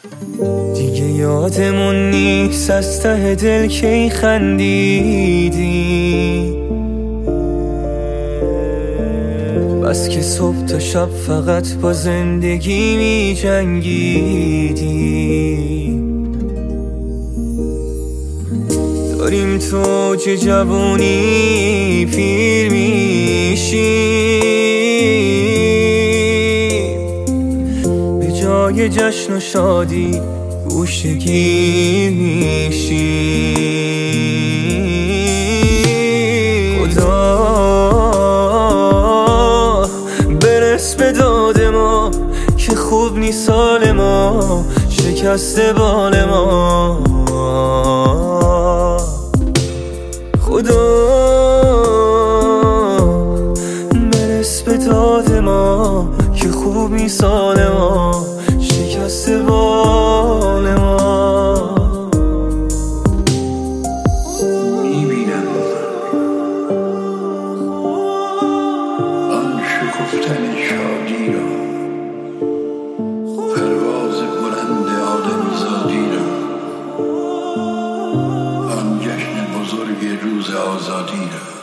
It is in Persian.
دیگه یادمون نیست از ته دل کی خندیدی، بس که صبح تا شب فقط با زندگی می جنگیدی. داریم تو اوج جوونی پیر میشیم، به جای جشن و شادی گوشه‌گیر میشیم. خدا برس به داد ما که خوب نیست حال ما، شکسته بال ما. خدا برس به داد ما که خوب نیست حال ما، شکسته بال ما. میبینم آن شکفتن شادی را، پرواز بلند آدمیزادی را، آن جشن بزرگ روز آزادی را.